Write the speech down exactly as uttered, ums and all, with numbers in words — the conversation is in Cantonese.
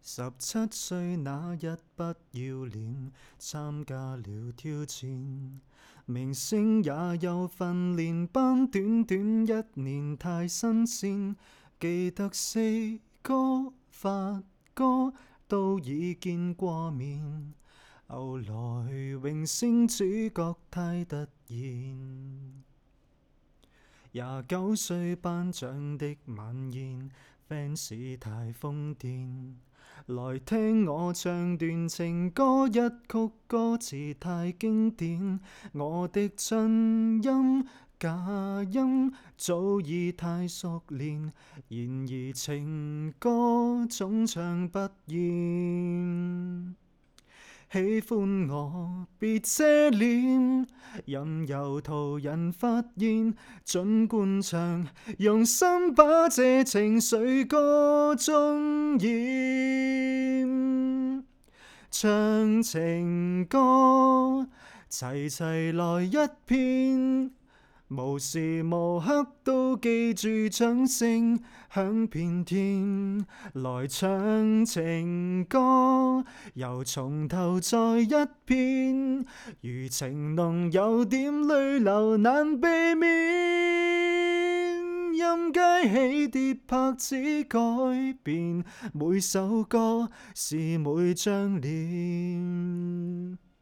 十七歲那日不要臉，參加了挑戰。明星也有訓練班，短短一年太新鮮。記得四哥、發哥都已見過面，後來榮升主角太突然。廿九歲頒獎的晚宴，fans 太瘋癲。來聽我唱段情歌，一曲歌詞太經典。我的真音假音早已太熟練，然而情歌總唱不厭。喜歡我別遮臉，任由途人發現。儘管唱，用心把這情緒歌中演。唱情歌，齊齊來一遍，無時無刻都記住掌聲響遍天。來唱情歌，又從頭再一遍，如情濃有點淚流難避免。音階起跌拍子改變，每首歌是每張臉。